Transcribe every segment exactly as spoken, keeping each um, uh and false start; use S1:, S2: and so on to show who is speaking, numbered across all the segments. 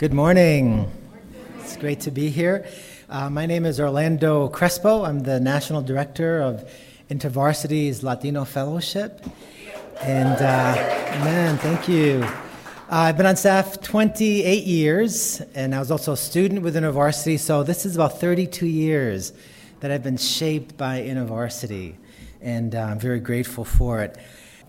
S1: Good morning. It's great to be here. Uh, my name is Orlando Crespo. I'm the National Director of InterVarsity's Latino Fellowship. And uh, man, thank you. Uh, I've been on staff twenty-eight years, and I was also a student with InterVarsity, so this is about thirty-two years that I've been shaped by InterVarsity, and uh, I'm very grateful for it.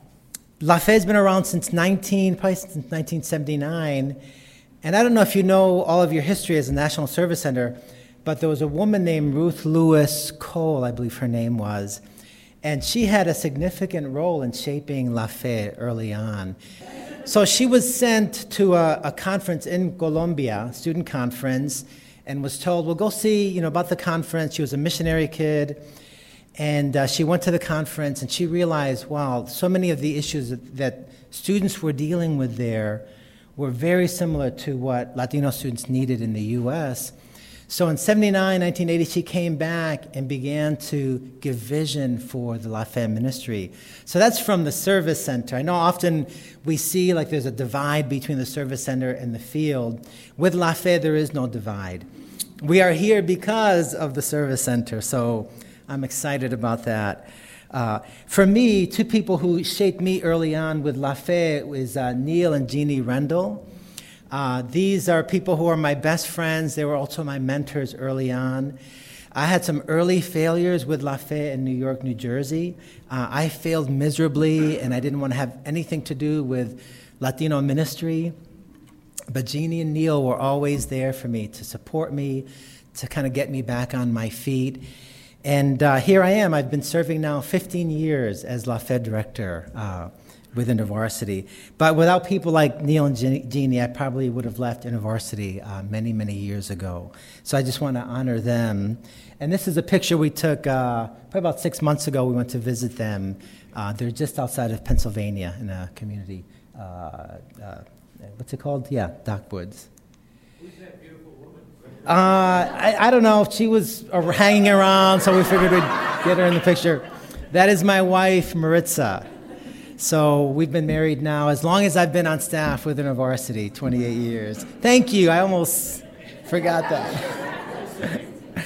S1: La Fe has been around since nineteen, probably since nineteen seventy-nine, and I don't know if you know all of your history as a National Service Center, but there was a woman named Ruth Lewis Cole, I believe her name was, and she had a significant role in shaping La Fe early on. So she was sent to a, a conference in Colombia, student conference, and was told, well, go see, you know, about the conference. She was a missionary kid, and uh, she went to the conference, and she realized, wow, so many of the issues that, that students were dealing with there were very similar to what Latino students needed in the U S. So in seventy-nine, nineteen eighty, she came back and began to give vision for the La Fe ministry. So that's from the service center. I know often we see like there's a divide between the service center and the field. With La Fe, there is no divide. We are here because of the service center, so I'm excited about that. Uh, for me, two people who shaped me early on with La Fe was uh, Neil and Jeannie Rendell. Uh, these are people who are my best friends. They were also my mentors early on. I had some early failures with La Fe in New York, New Jersey. Uh, I failed miserably, and I didn't want to have anything to do with Latino ministry. But Jeannie and Neil were always there for me, to support me, to kind of get me back on my feet. And uh, here I am. I've been serving now fifteen years as La Fe director uh, with InterVarsity. But without people like Neil and Jeannie, I probably would have left InterVarsity uh, many, many years ago. So I just want to honor them. And this is a picture we took uh, probably about six months ago. We went to visit them. Uh, they're just outside of Pennsylvania in a community. Uh, uh, what's it called? Yeah, Dockwoods.
S2: Who's that beautiful woman?
S1: Uh, I, I don't know if she was uh, hanging around, so we figured we'd get her in the picture. That is my wife, Maritza. So we've been married now as long as I've been on staff with InterVarsity, twenty-eight years. Thank you. I almost forgot that.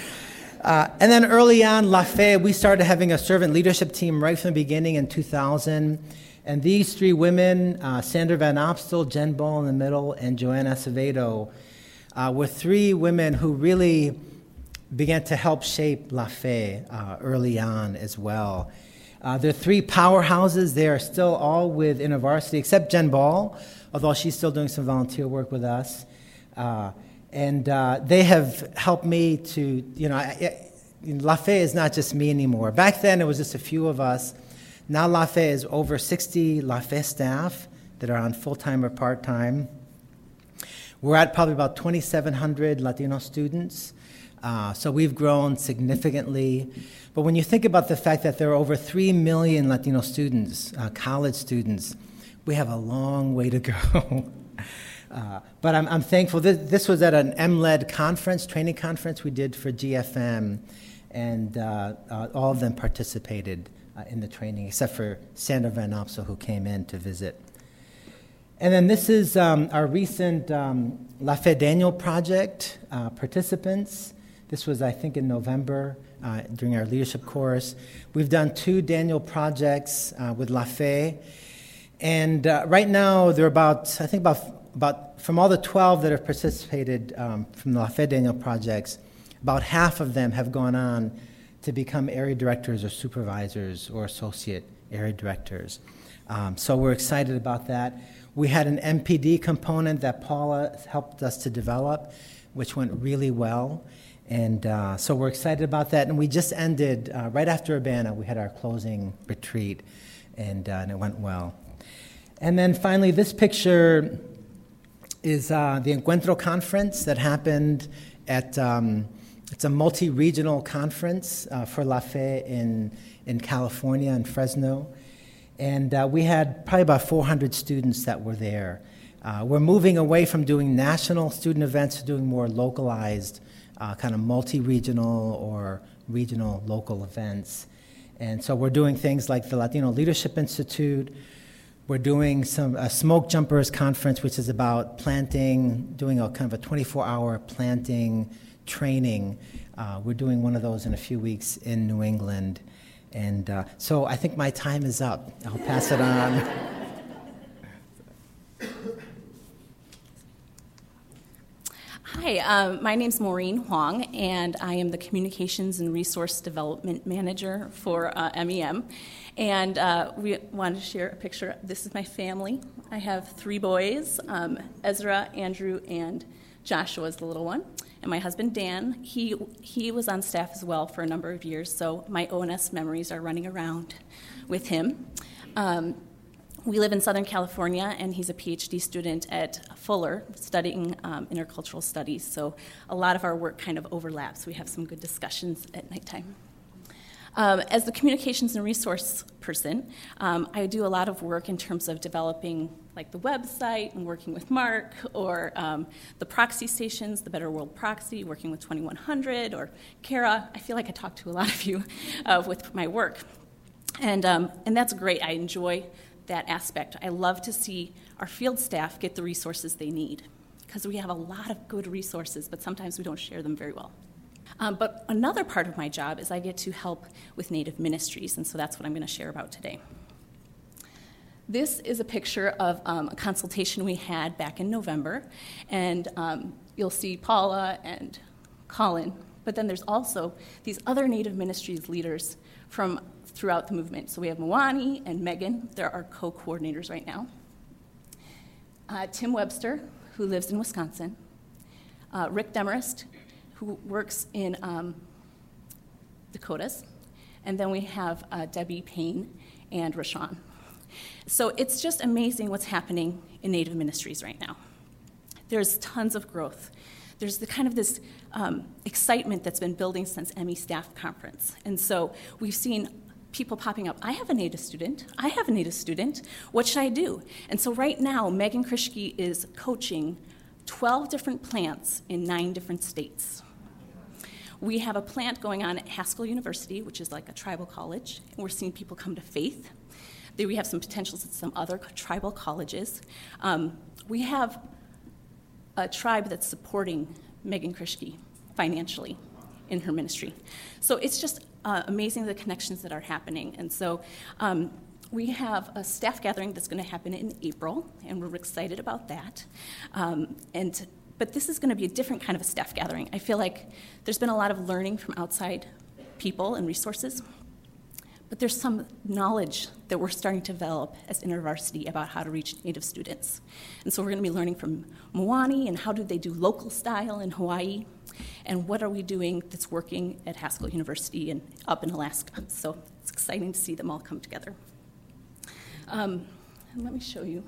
S1: uh, and then early on, La Fe, we started having a servant leadership team right from the beginning in two thousand. And these three women, uh, Sandra Van Opstel, Jen Ball in the middle, and Joanna Acevedo, uh, were three women who really began to help shape La Fe uh, early on as well. Uh, there are three powerhouses. They are still all with InterVarsity, except Jen Ball, although she's still doing some volunteer work with us. Uh, and uh, they have helped me to, you know, I, I, La Fe is not just me anymore. Back then, it was just a few of us. Now La Fe is over sixty La Fe staff that are on full-time or part-time. We're at probably about twenty-seven hundred Latino students. Uh, so we've grown significantly. But when you think about the fact that there are over three million Latino students, uh, college students, we have a long way to go. uh, but I'm, I'm thankful. This, this was at an M L E D conference, training conference we did for G F M, and uh, uh, all of them participated uh, in the training, except for Sandra Van Opsel, who came in to visit. And then this is um, our recent um, La Fe Daniel project uh, participants. This was, I think, in November uh, during our leadership course. We've done two Daniel projects uh, with La Fe. And uh, right now, there are about, I think about, about, from all the twelve that have participated um, from the La Fe Daniel projects, about half of them have gone on to become area directors or supervisors or associate area directors. Um, so we're excited about that. We had an M P D component that Paula helped us to develop, which went really well. And uh, so we're excited about that. And we just ended, uh, right after Urbana, we had our closing retreat, and, uh, and it went well. And then finally, this picture is uh, the Encuentro conference that happened at, um, it's a multi-regional conference uh, for La Fe in, in California, in Fresno. And uh, we had probably about four hundred students that were there. Uh, we're moving away from doing national student events to doing more localized, uh, kind of multi-regional or regional local events. And so we're doing things like the Latino Leadership Institute. we're doing some a Smoke Jumpers conference, which is about planting, doing a kind of a twenty-four hour planting training. Uh, we're doing one of those in a few weeks in New England. And uh, so I think my time is up. I'll pass it on.
S3: Hi, um, my name's Maureen Huang, and I am the Communications and Resource Development Manager for uh, M E M. And uh, we wanted to share a picture. This is my family. I have three boys, um, Ezra, Andrew, and Joshua is the little one. And my husband, Dan, he he was on staff as well for a number of years, so my O N S memories are running around with him. Um, We live in Southern California, and he's a P H D student at Fuller studying um, intercultural studies. So a lot of our work kind of overlaps. We have some good discussions at nighttime. Um, as the communications and resource person, um, I do a lot of work in terms of developing like the website and working with Mark, or um, the proxy stations, the Better World Proxy, working with twenty-one hundred, or Kara. I feel like I talk to a lot of you uh, with my work. And, um, and that's great. I enjoy that aspect. I love to see our field staff get the resources they need, because we have a lot of good resources, but sometimes we don't share them very well. Um, but another part of my job is I get to help with Native ministries, and so that's what I'm going to share about today. This is a picture of um, a consultation we had back in November, and um, you'll see Paula and Colin, but then there's also these other Native ministries leaders from throughout the movement. So we have Mwani and Megan. They're our co-coordinators right now. Uh, Tim Webster, who lives in Wisconsin. Uh, Rick Demarest, who works in um, Dakotas. And then we have uh, Debbie Payne and Rashawn. So it's just amazing what's happening in Native ministries right now. There's tons of growth. There's the kind of this um, excitement that's been building since M E Staff Conference. And so we've seen people popping up. I have a Native student. I have a Native student. What should I do? And so right now, Megan Krischke is coaching twelve different plants in nine different states. We have a plant going on at Haskell University, which is like a tribal college, and we're seeing people come to faith. There we have some potentials at some other tribal colleges. Um, we have a tribe that's supporting Megan Krischke financially in her ministry. So it's just uh, amazing the connections that are happening. And so um, we have a staff gathering that's going to happen in April, and we're excited about that. Um, and but this is going to be a different kind of a staff gathering. I feel like there's been a lot of learning from outside people and resources, but there's some knowledge that we're starting to develop as InterVarsity about how to reach Native students. And so we're going to be learning from Mwani and how do they do local style in Hawaii, and what are we doing that's working at Haskell University and up in Alaska. So it's exciting to see them all come together. Um, and let me show you.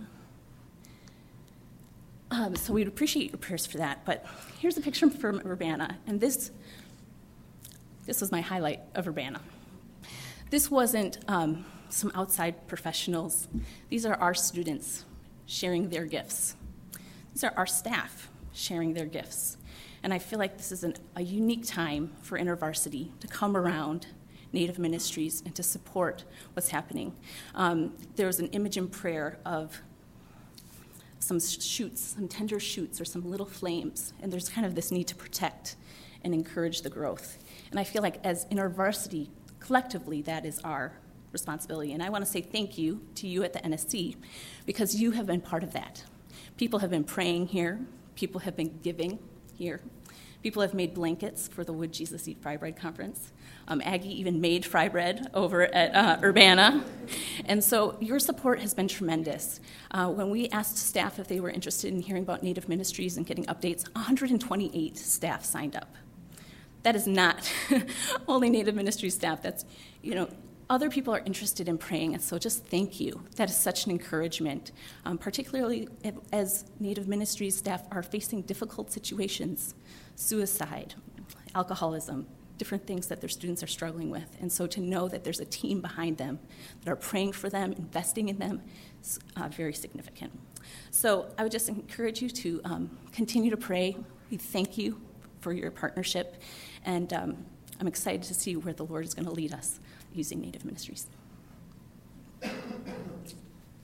S3: Um, so we'd appreciate your prayers for that, but here's a picture from Urbana, and this, this was my highlight of Urbana. This wasn't um, some outside professionals. These are our students sharing their gifts. These are our staff sharing their gifts. And I feel like this is an, a unique time for InterVarsity to come around Native ministries and to support what's happening. Um, there was an image in prayer of some shoots, some tender shoots or some little flames, and there's kind of this need to protect and encourage the growth. And I feel like as InterVarsity, collectively, that is our responsibility. And I want to say thank you to you at the N S C, because you have been part of that. People have been praying here. People have been giving here. People have made blankets for the Would Jesus Eat Fry Bread conference. Um, Aggie even made fry bread over at uh, Urbana. And so your support has been tremendous. Uh, when we asked staff if they were interested in hearing about Native ministries and getting updates, one hundred twenty-eight staff signed up. That is not only Native ministry staff. That's, you know, other people are interested in praying, and so just thank you. That is such an encouragement, um, particularly as Native ministries staff are facing difficult situations, suicide, alcoholism, different things that their students are struggling with. And so to know that there's a team behind them that are praying for them, investing in them, is uh, very significant. So I would just encourage you to um, continue to pray. We thank you for your partnership, and um, I'm excited to see where the Lord is going to lead us using Native ministries.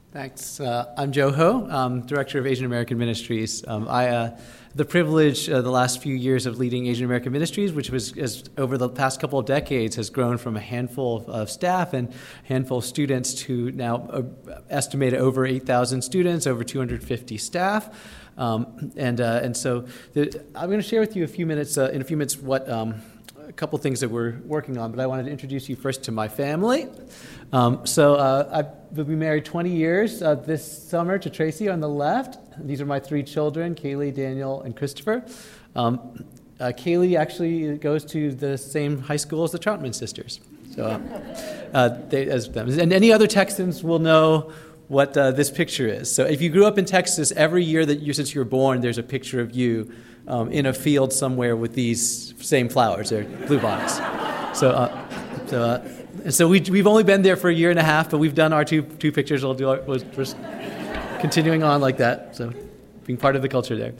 S4: Thanks. Uh, I'm Joe Ho, um, Director of Asian American Ministries. Um, I uh, the privilege uh, the last few years of leading Asian American Ministries, which was as, over the past couple of decades has grown from a handful of, of staff and a handful of students to now uh, estimated over eight thousand students, over two hundred fifty staff. Um, and uh, and so the, I'm going to share with you a few minutes uh, in a few minutes what um, a couple things that we're working on. But I wanted to introduce you first to my family. Um, so uh, I've been married twenty years uh, this summer to Tracy on the left. These are my three children, Kaylee, Daniel, and Christopher. Um, uh, Kaylee actually goes to the same high school as the Troutman sisters. So, uh, uh, they, as them. And any other Texans will know what uh, this picture is. So if you grew up in Texas, every year that you since you were born, there's a picture of you um, in a field somewhere with these same flowers. They're bluebonnets. So, uh, so. Uh, And so we, we've only been there for a year and a half, but we've done our two two pictures. We'll do our, we're just continuing on like that, so being part of the culture there.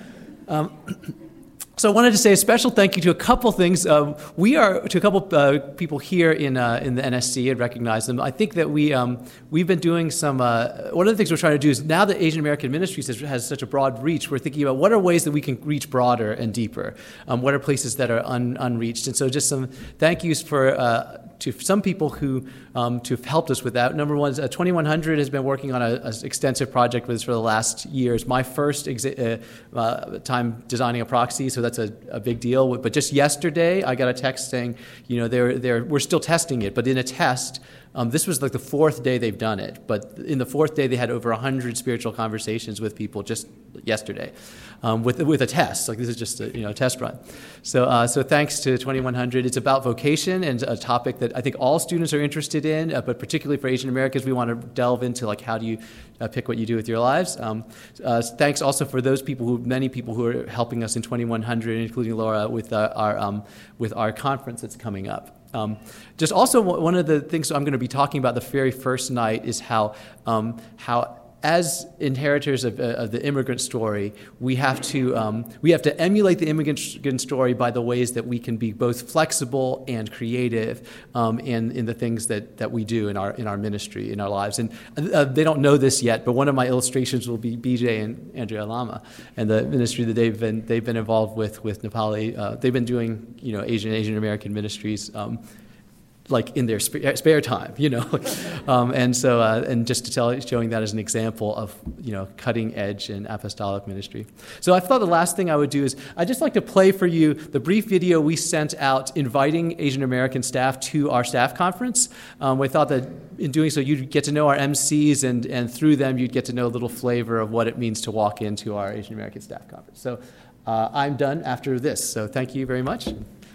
S4: Um, so I wanted to say a special thank you to a couple things. Um, we are to a couple uh, people here in uh, in the N S C and recognize them. I think that we um, we've been doing some. Uh, one of the things we're trying to do is now that Asian American Ministries has, has such a broad reach, we're thinking about what are ways that we can reach broader and deeper. Um, what are places that are un, unreached? And so just some thank yous for. Uh, to some people who um, to have helped us with that. Number one is uh, twenty-one hundred has been working on an extensive project with us for the last years. My first exa- uh, uh, time designing a proxy, so that's a, a big deal. But just yesterday, I got a text saying, you know, they're, they're, we're still testing it, but in a test, Um, this was like the fourth day they've done it, but in the fourth day they had over one hundred spiritual conversations with people just yesterday um, with with a test. Like this is just a you know test run. So uh, so thanks to twenty-one hundred. It's about vocation and a topic that I think all students are interested in, uh, but particularly for Asian Americans, we want to delve into like how do you uh, pick what you do with your lives. Um, uh, thanks also for those people who many people who are helping us in twenty-one hundred, including Laura with uh, our um, with our conference that's coming up. Um, just also one of the things I'm going to be talking about the very first night is how um, how as inheritors of, uh, of the immigrant story, we have to um, we have to emulate the immigrant story by the ways that we can be both flexible and creative um, in in the things that, that we do in our in our ministry in our lives. And uh, they don't know this yet, but one of my illustrations will be B J and Andrea Lama and the ministry that they've been they've been involved with with Nepali. Uh, they've been doing you know Asian Asian American ministries. Um, like in their spare, spare time, you know, um, and so uh, and just to tell, showing that as an example of you know cutting edge and apostolic ministry. So I thought the last thing I would do is I'd just like to play for you the brief video we sent out inviting Asian American staff to our staff conference. Um, we thought that in doing so you'd get to know our M Cs and and through them you'd get to know a little flavor of what it means to walk into our Asian American staff conference. So uh, I'm done after this. So thank you very much.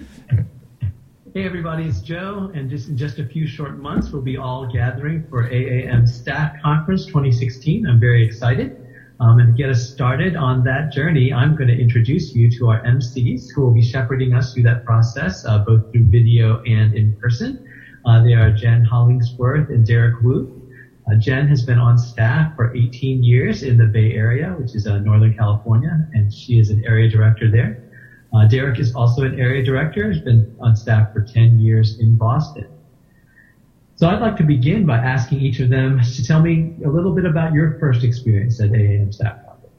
S2: Hey everybody, it's Joe, and just in just a few short months, we'll be all gathering for A A M Staff Conference twenty sixteen. I'm very excited. Um, and to get us started on that journey, I'm going to introduce you to our M Cs who will be shepherding us through that process, uh, both through video and in person. Uh, they are Jen Hollingsworth and Derek Wu. Uh, Jen has been on staff for eighteen years in the Bay Area, which is uh, Northern California, and she is an area director there. Uh, Derek is also an area director, has been on staff for ten years in Boston. So I'd like to begin by asking each of them to tell me a little bit about your first experience at A A M Staff Conference.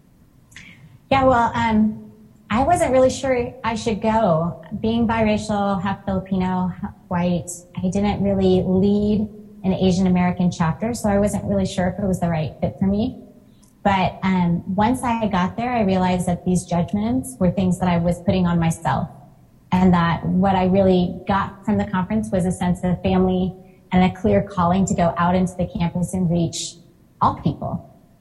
S5: Yeah, well, um, I wasn't really sure I should go. Being biracial, half Filipino, half white, I didn't really lead an Asian American chapter, so I wasn't really sure if it was the right fit for me. But um, once I got there, I realized that these judgments were things that I was putting on myself, and that what I really got from the conference was a sense of family and a clear calling to go out into the campus and reach all people.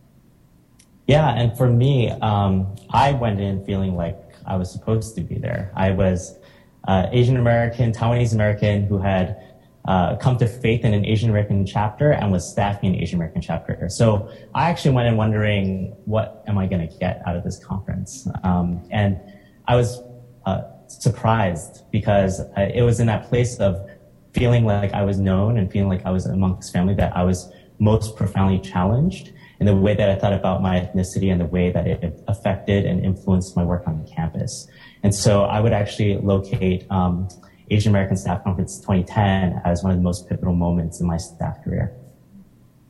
S6: Yeah, and for me, um, I went in feeling like I was supposed to be there. I was uh, Asian American, Taiwanese American who had Uh, come to faith in an Asian American chapter and was staffing an Asian American chapter. So I actually went in wondering, what am I going to get out of this conference? Um, and I was uh, surprised because I, it was in that place of feeling like I was known and feeling like I was amongst family that I was most profoundly challenged in the way that I thought about my ethnicity and the way that it affected and influenced my work on the campus. And so I would actually locate um, Asian American Staff Conference twenty ten as one of the most pivotal moments in my staff career.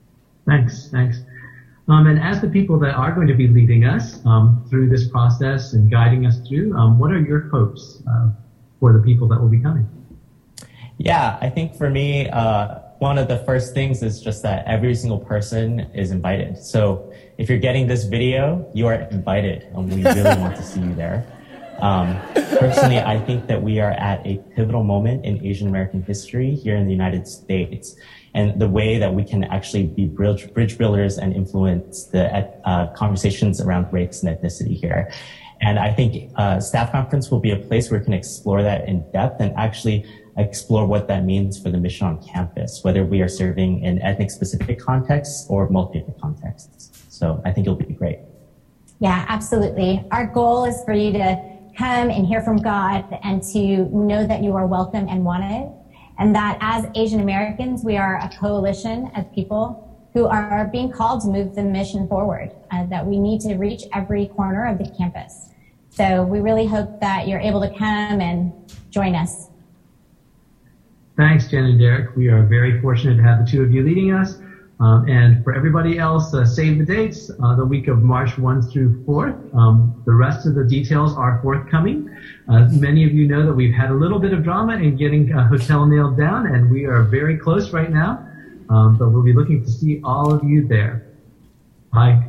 S2: Thanks, thanks. Um, and as the people that are going to be leading us um, through this process and guiding us through, um, what are your hopes uh, for the people that will be coming?
S6: Yeah, I think for me, uh, one of the first things is just that every single person is invited. So if you're getting this video, you are invited, and we really want to see you there. Um, personally, I think that we are at a pivotal moment in Asian American history here in the United States, and the way that we can actually be bridge, bridge builders and influence the uh, conversations around race and ethnicity here. And I think uh, Staff Conference will be a place where we can explore that in depth and actually explore what that means for the mission on campus, whether we are serving in ethnic-specific contexts or multi-ethnic contexts. So I think it'll be great.
S5: Yeah, absolutely. Our goal is for you to come and hear from God and to know that you are welcome and wanted, and that as Asian Americans, we are a coalition of people who are being called to move the mission forward, uh, that we need to reach every corner of the campus. So we really hope that you're able to come and join us.
S2: Thanks, Jen and Derek. We are very fortunate to have the two of you leading us. Um, and for everybody else, uh, save the dates, uh, the week of March first through fourth. Um, the rest of the details are forthcoming. Uh, many of you know that we've had a little bit of drama in getting a hotel nailed down, and we are very close right now. Um, but we'll be looking to see all of you there. Bye.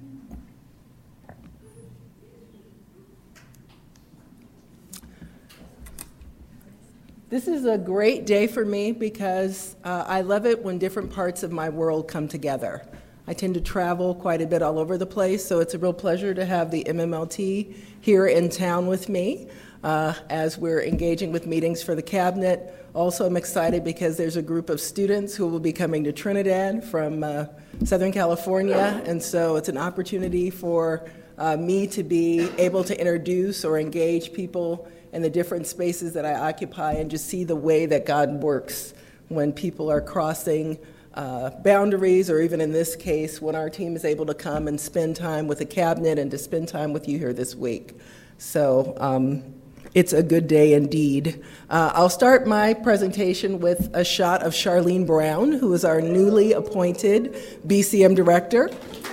S7: This is a great day for me because uh, I love it when different parts of my world come together. I tend to travel quite a bit all over the place, so it's a real pleasure to have the M M L T here in town with me uh, as we're engaging with meetings for the cabinet. Also, I'm excited because there's a group of students who will be coming to Trinidad from uh, Southern California, and so it's an opportunity for uh, me to be able to introduce or engage people in the different spaces that I occupy and just see the way that God works when people are crossing uh, boundaries, or even in this case, when our team is able to come and spend time with the cabinet and to spend time with you here this week. So um, it's a good day indeed. Uh, I'll start my presentation with a shot of Charlene Brown, who is our newly appointed B C M director.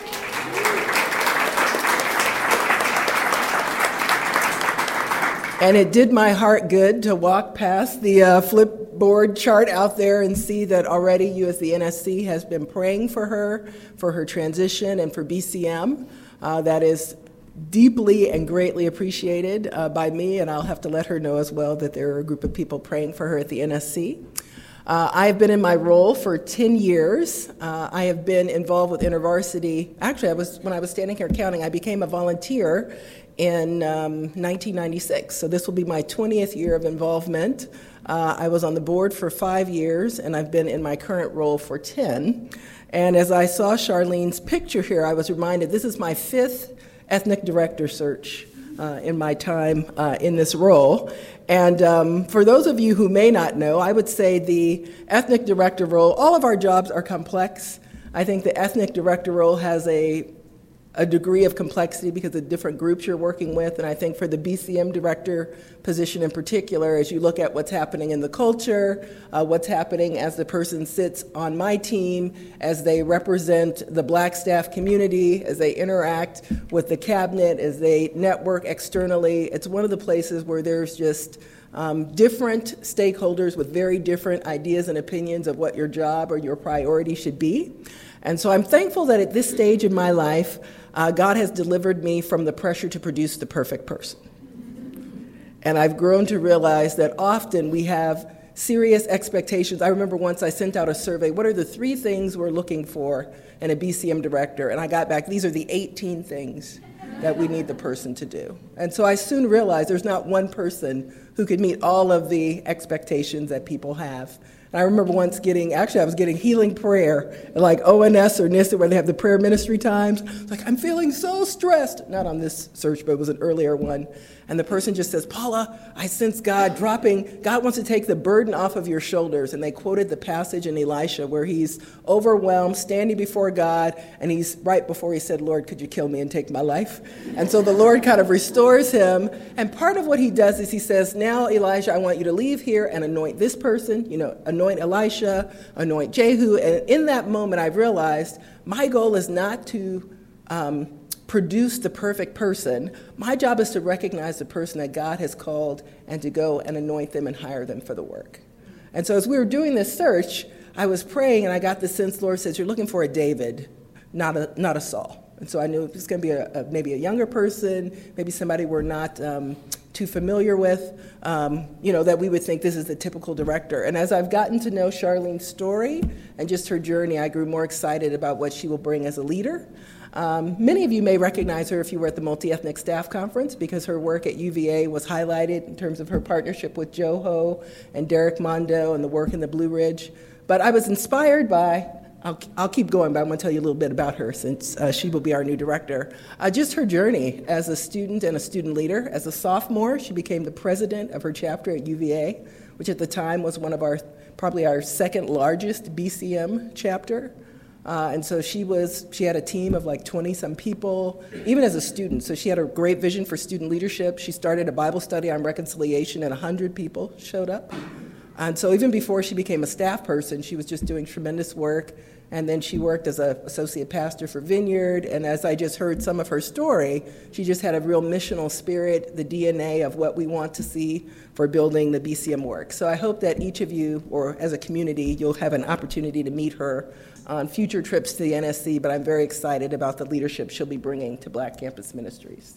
S7: And it did my heart good to walk past the uh, flipboard chart out there and see that already U S the N S C has been praying for her, for her transition, and for B C M. Uh, that is deeply and greatly appreciated uh, by me, and I'll have to let her know as well that there are a group of people praying for her at the N S C. Uh, I have been in my role for ten years. Uh, I have been involved with InterVarsity. Actually, I was when I was standing here counting, I became a volunteer in um, nineteen ninety-six. So this will be my twentieth year of involvement. Uh, I was on the board for five years, and I've been in my current role for ten. And as I saw Charlene's picture here, I was reminded this is my fifth ethnic director search uh, in my time uh, in this role. And um, for those of you who may not know, I would say the ethnic director role, all of our jobs are complex. I think the ethnic director role has a a degree of complexity because of different groups you're working with. And I think for the B C M director position in particular, as you look at what's happening in the culture, uh, what's happening as the person sits on my team, as they represent the black staff community, as they interact with the cabinet, as they network externally, it's one of the places where there's just um, different stakeholders with very different ideas and opinions of what your job or your priority should be. And so I'm thankful that at this stage in my life, uh, God has delivered me from the pressure to produce the perfect person. And I've grown to realize that often we have serious expectations. I remember once I sent out a survey, what are the three things we're looking for in a B C M director? And I got back, these are the eighteen things that we need the person to do. And so I soon realized there's not one person who could meet all of the expectations that people have. And I remember once getting, actually I was getting healing prayer, like O N S or N I S A, where they have the prayer ministry times. It's like, I'm feeling so stressed. Not on this search, but it was an earlier one. And the person just says, Paula, I sense God dropping, God wants to take the burden off of your shoulders. And they quoted the passage in Elisha where he's overwhelmed, standing before God, and he's right before he said, Lord, could you kill me and take my life? And so the Lord kind of restores him. And part of what he does is he says, now, Elijah, I want you to leave here and anoint this person, you know, anoint anoint Elisha, anoint Jehu. And in that moment, I realized my goal is not to um, produce the perfect person. My job is to recognize the person that God has called and to go and anoint them and hire them for the work. And so as we were doing this search, I was praying, and I got the sense, Lord says, you're looking for a David, not a not a Saul. And so I knew it was going to be a, a, maybe a younger person, maybe somebody we're not um, too familiar with, um, you know, that we would think this is the typical director. And as I've gotten to know Charlene's story and just her journey, I grew more excited about what she will bring as a leader. Um, many of you may recognize her if you were at the Multi-Ethnic Staff Conference, because her work at U V A was highlighted in terms of her partnership with Joe Ho and Derek Mondo and the work in the Blue Ridge. But I was inspired by, I'll, I'll keep going, but I'm going to tell you a little bit about her since uh, she will be our new director. Uh, just her journey as a student and a student leader. As a sophomore, she became the president of her chapter at U V A, which at the time was one of our, probably our second largest B C M chapter. Uh, and so she was, she had a team of like twenty some people, even as a student. So she had a great vision for student leadership. She started a Bible study on reconciliation, and one hundred people showed up. And so even before she became a staff person, she was just doing tremendous work. And then she worked as an associate pastor for Vineyard. And as I just heard some of her story, she just had a real missional spirit, the D N A of what we want to see for building the B C M work. So I hope that each of you, or as a community, you'll have an opportunity to meet her on future trips to the N S C, but I'm very excited about the leadership she'll be bringing to Black Campus Ministries.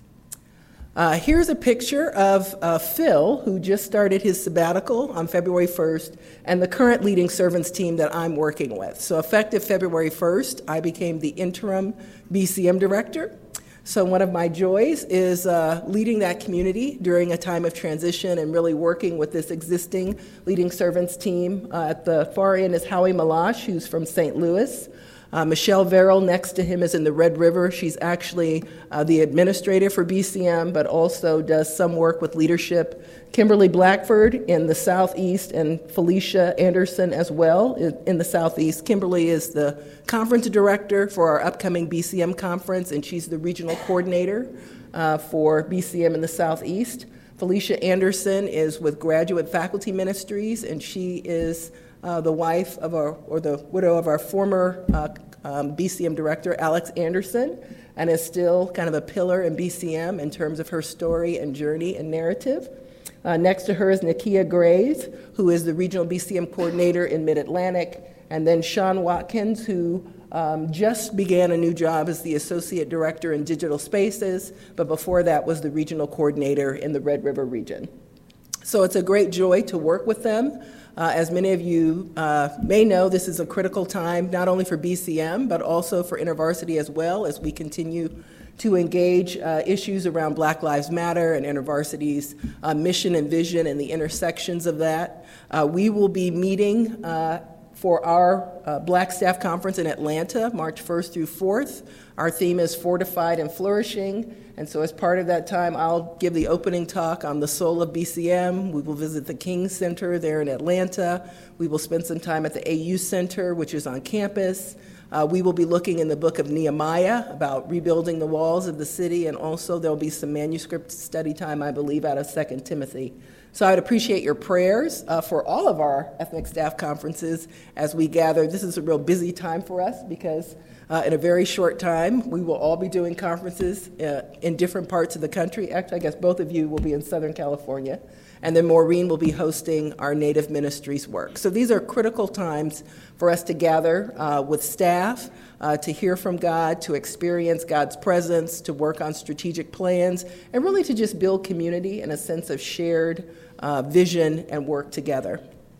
S7: Uh, here's a picture of uh, Phil, who just started his sabbatical on February first, and the current Leading Servants team that I'm working with. So effective February first, I became the interim B C M director. So one of my joys is uh, leading that community during a time of transition and really working with this existing Leading Servants team. Uh, at the far end is Howie Malash, who's from Saint Louis. Uh, Michelle Verrill, next to him, is in the Red River. She's actually uh, the administrator for B C M, but also does some work with leadership. Kimberly Blackford in the Southeast, and Felicia Anderson as well in, in the Southeast. Kimberly is the conference director for our upcoming B C M conference, and she's the regional coordinator uh, for B C M in the Southeast. Felicia Anderson is with Graduate Faculty Ministries, and she is Uh, the wife of our, or the widow of our former uh, um, B C M director, Alex Anderson, and is still kind of a pillar in B C M in terms of her story and journey and narrative. Uh, next to her is Nakia Graves, who is the regional B C M coordinator in Mid-Atlantic, and then Sean Watkins, who um, just began a new job as the associate director in digital spaces, but before that was the regional coordinator in the Red River region. So it's a great joy to work with them. Uh, as many of you uh, may know, this is a critical time not only for B C M, but also for InterVarsity as well, as we continue to engage uh, issues around Black Lives Matter and InterVarsity's uh, mission and vision and the intersections of that. Uh, we will be meeting uh, for our uh, Black Staff Conference in Atlanta, March first through fourth. Our theme is Fortified and Flourishing. And so as part of that time, I'll give the opening talk on the soul of B C M. We will visit the King Center there in Atlanta. We will spend some time at the A U Center, which is on campus. Uh, we will be looking in the book of Nehemiah about rebuilding the walls of the city, and also there'll be some manuscript study time, I believe, out of Second Timothy. So I'd appreciate your prayers uh, for all of our ethnic staff conferences as we gather. This is a real busy time for us because Uh, in a very short time, we will all be doing conferences uh, in different parts of the country. Actually, I guess both of you will be in Southern California. And then Maureen will be hosting our Native Ministries work. So these are critical times for us to gather uh, with staff, uh, to hear from God, to experience God's presence, to work on strategic plans, and really to just build community and a sense of shared uh, vision and work together.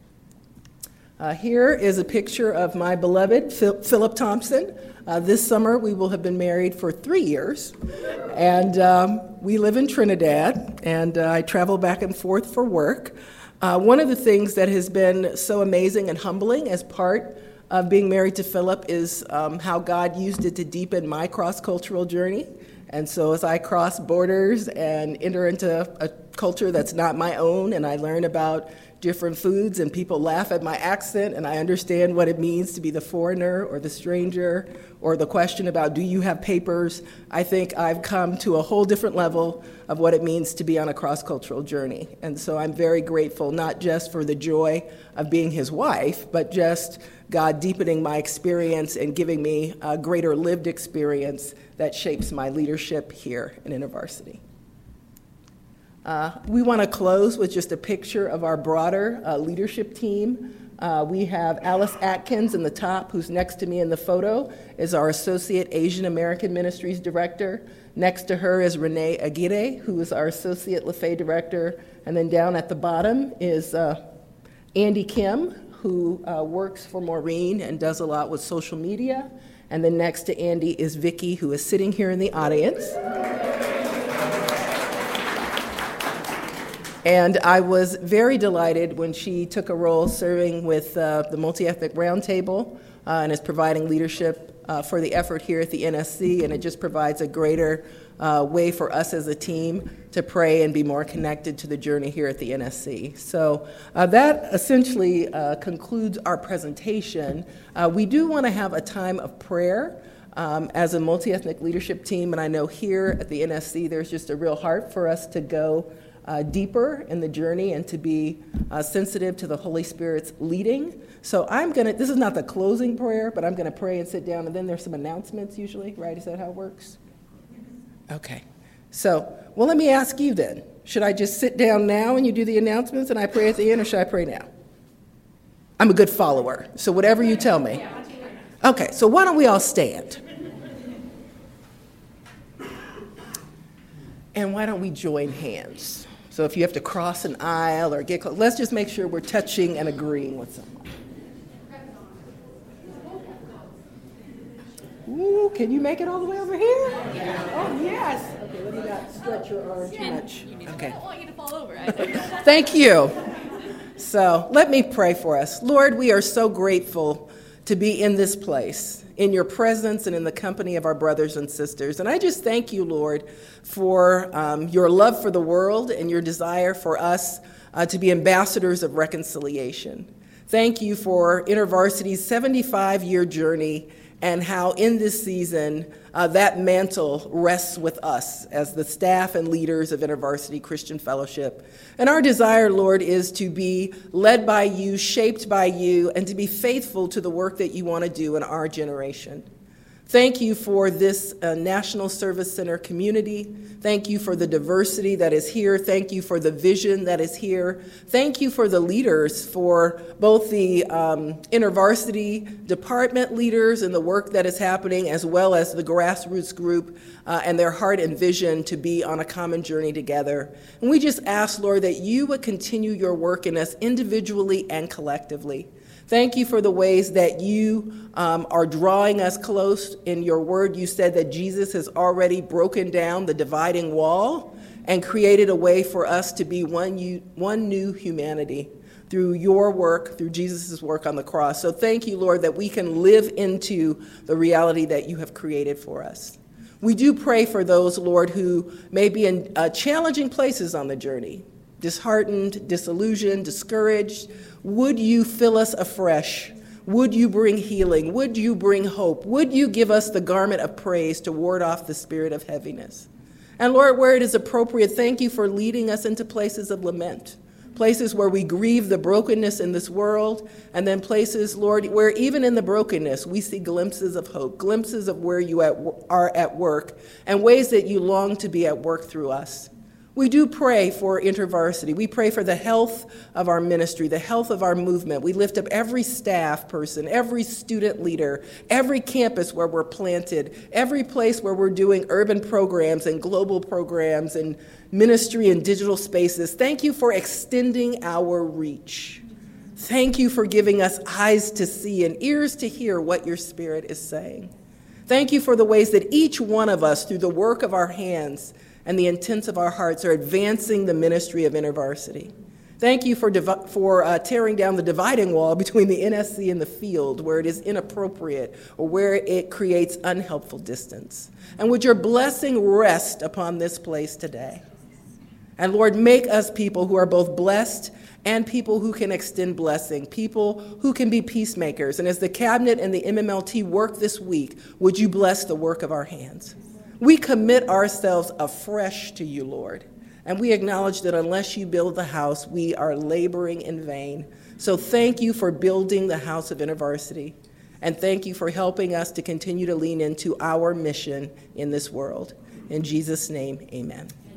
S7: Uh, here is a picture of my beloved Phil- Philip Thompson. Uh, this summer, we will have been married for three years, and um, we live in Trinidad, and uh, I travel back and forth for work. Uh, one of the things that has been so amazing and humbling as part of being married to Philip is um, how God used it to deepen my cross-cultural journey. And so as I cross borders and enter into a culture that's not my own, and I learn about different foods, and people laugh at my accent, and I understand what it means to be the foreigner or the stranger, or the question about, do you have papers? I think I've come to a whole different level of what it means to be on a cross-cultural journey. And so I'm very grateful, not just for the joy of being his wife, but just God deepening my experience and giving me a greater lived experience that shapes my leadership here in InterVarsity. Uh, we want to close with just a picture of our broader uh, leadership team. Uh, we have Alice Atkins in the top, who's next to me in the photo, is our Associate Asian American Ministries Director. Next to her is Renee Aguirre, who is our Associate Lafay Director. And then down at the bottom is uh, Andy Kim, who uh, works for Maureen and does a lot with social media. And then next to Andy is Vicki, who is sitting here in the audience. And I was very delighted when she took a role serving with uh, the Multi-Ethnic Roundtable uh, and is providing leadership uh, for the effort here at the N S C, and it just provides a greater uh, way for us as a team to pray and be more connected to the journey here at the N S C. So uh, that essentially uh, concludes our presentation. Uh, we do want to have a time of prayer um, as a multi-ethnic leadership team, and I know here at the N S C there's just a real heart for us to go Uh, deeper in the journey and to be uh, sensitive to the Holy Spirit's leading. So I'm going to, this is not the closing prayer, but I'm going to pray and sit down, and then there's some announcements usually, right? Is that how it works? Okay. So, well, let me ask you then. Should I just sit down now and you do the announcements and I pray at the end, or should I pray now? I'm a good follower, so whatever you tell me. Okay, so why don't we all stand? And why don't we join hands? So if you have to cross an aisle or get close, let's just make sure we're touching and agreeing with someone. Ooh, can you make it all the way over here? Yeah. Oh, yes. Okay, let me not stretch your arm too much. Okay.
S3: I don't want you to fall over.
S7: Thank you. So let me pray for us. Lord, we are so grateful to be in this place, in your presence and in the company of our brothers and sisters. And I just thank you, Lord, for um, your love for the world and your desire for us uh, to be ambassadors of reconciliation. Thank you for InterVarsity's seventy-five-year journey and how in this season uh, that mantle rests with us as the staff and leaders of InterVarsity Christian Fellowship. And our desire, Lord, is to be led by you, shaped by you, and to be faithful to the work that you want to do in our generation. Thank you for this uh, National Service Center community. Thank you for the diversity that is here. Thank you for the vision that is here. Thank you for the leaders, for both the um, InterVarsity department leaders and the work that is happening, as well as the grassroots group uh, and their heart and vision to be on a common journey together. And we just ask, Lord, that you would continue your work in us individually and collectively. Thank you for the ways that you um, are drawing us close. In your word, you said that Jesus has already broken down the dividing wall and created a way for us to be one, you, one new humanity through your work, through Jesus' work on the cross. So thank you, Lord, that we can live into the reality that you have created for us. We do pray for those, Lord, who may be in uh, challenging places on the journey, disheartened, disillusioned, discouraged. Would you fill us afresh? Would you bring healing? Would you bring hope? Would you give us the garment of praise to ward off the spirit of heaviness? And Lord, where it is appropriate, thank you for leading us into places of lament, places where we grieve the brokenness in this world, and then places, Lord, where even in the brokenness we see glimpses of hope, glimpses of where you at, are at work, and ways that you long to be at work through us. We do pray for InterVarsity. We pray for the health of our ministry, the health of our movement. We lift up every staff person, every student leader, every campus where we're planted, every place where we're doing urban programs and global programs and ministry and digital spaces. Thank you for extending our reach. Thank you for giving us eyes to see and ears to hear what your Spirit is saying. Thank you for the ways that each one of us, through the work of our hands and the intents of our hearts, are advancing the ministry of InterVarsity. Thank you for, divi- for uh, tearing down the dividing wall between the N S C and the field where it is inappropriate or where it creates unhelpful distance. And would your blessing rest upon this place today? And Lord, make us people who are both blessed and people who can extend blessing, people who can be peacemakers. And as the cabinet and the M M L T work this week, would you bless the work of our hands? We commit ourselves afresh to you, Lord. And we acknowledge that unless you build the house, we are laboring in vain. So thank you for building the house of InterVarsity. And thank you for helping us to continue to lean into our mission in this world. In Jesus' name, amen.